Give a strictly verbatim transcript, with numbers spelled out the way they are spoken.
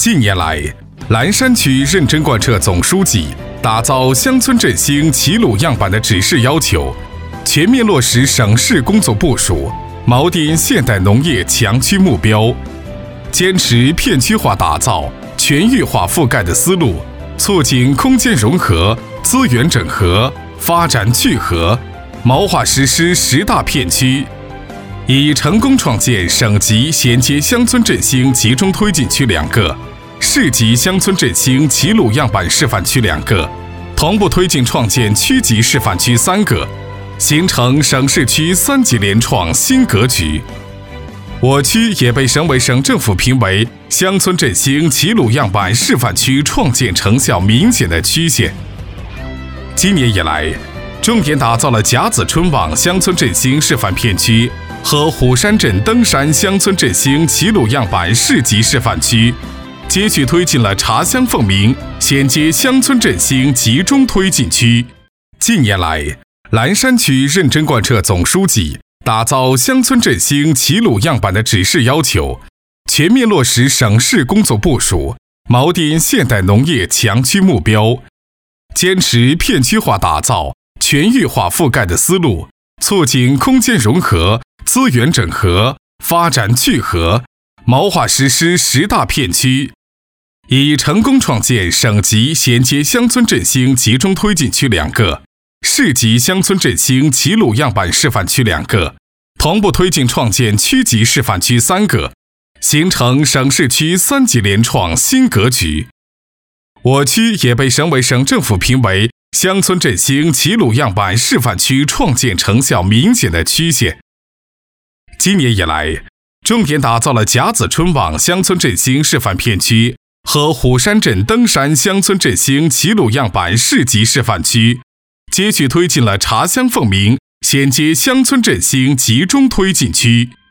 近年来，蓝山区认真贯彻总书记打造乡村振兴齐鲁样板的指示要求，全面落实省市工作部署，锚定现代农业强区目标，坚持片区化打造、全域化覆盖的思路，促进空间融合、资源整合、发展聚合，锚化实施十大片区，已成功创建省级衔接乡村振兴集中推进区两个，市级乡村振兴齐鲁样板示范区两个，同步推进创建区级示范区三个，形成省市区三级联创新格局。我区也被省委省政府评为乡村振兴齐鲁样板示范区创建成效明显的区县。今年以来，重点打造了甲子春望乡村振兴示范片区和虎山镇登山乡村振兴齐鲁样板市级示范区，接续推进了茶乡凤鸣衔接乡村振兴集中推进区。近年来，蓝山区认真贯彻总书记打造乡村振兴齐鲁样板的指示要求，全面落实省市工作部署，锚定现代农业强区目标，坚持片区化打造、全域化覆盖的思路，促进空间融合、资源整合、发展聚合，锚化实施十大片区，已成功创建省级衔接乡村振兴集中推进区两个，市级乡村振兴齐鲁样板示范区两个，同步推进创建区级示范区三个，形成省市区三级联创新格局。我区也被省委省政府评为乡村振兴齐鲁样板示范区创建成效明显的区县。今年以来，重点打造了甲子春望乡村振兴示范片区和虎山镇登山乡村振兴齐鲁样板市级示范区，接续推进了茶乡凤鸣衔接乡村振兴集中推进区。